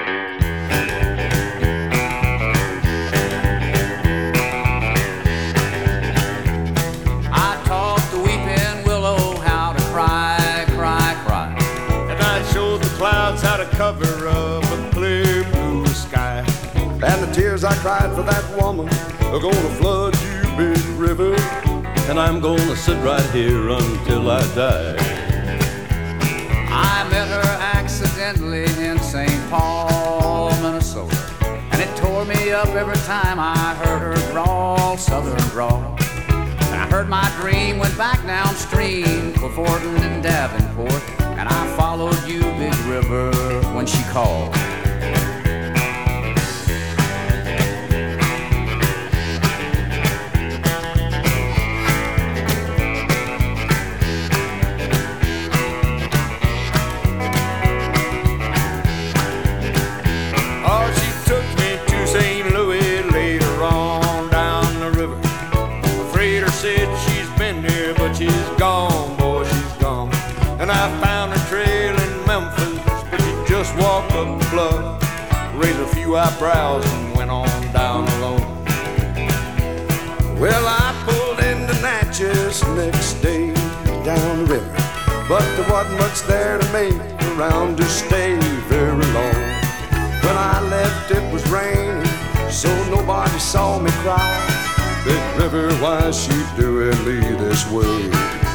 I taught the weeping willow how to cry, cry, cry. And I showed the clouds how to cover up a clear blue sky. And the tears I cried for that woman are gonna flood you, big river. And I'm gonna sit right here until I die. I met her accidentally in St. Paul, Minnesota, and it tore me up every time I heard her drawl, southern drawl. And I heard my dream, went back downstream for Fortin and Davenport, and I followed you, big river, when she called. She's gone, boy, she's gone. And I found her trail in Memphis, but she just walked up the bluff, raised a few eyebrows and went on down alone. Well, I pulled into Natchez next day down the river, but there wasn't much there to make around to stay very long. When I left it was raining, so nobody saw me cry. Big river, why is she doing me this way?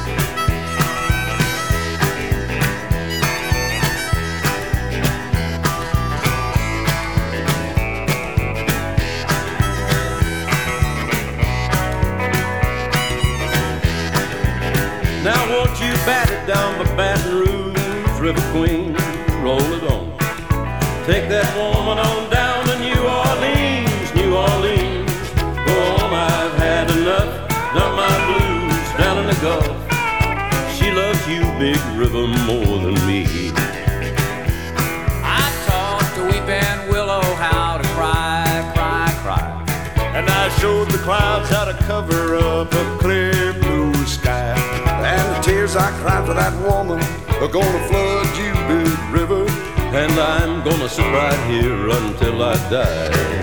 Now won't you bat it down by Baton Rouge, River Queen, roll it on. Take that woman on down to New Orleans, New Orleans. Go on, I've had enough, done my blues down in the Gulf. She loves you, big river, more than me. I taught the weeping willow how to cry, cry, cry. And I showed the clouds how to cover up a clear blue sky. And the tears I cried for that woman are gonna flood you, big river. And I'm gonna sit right here until I die.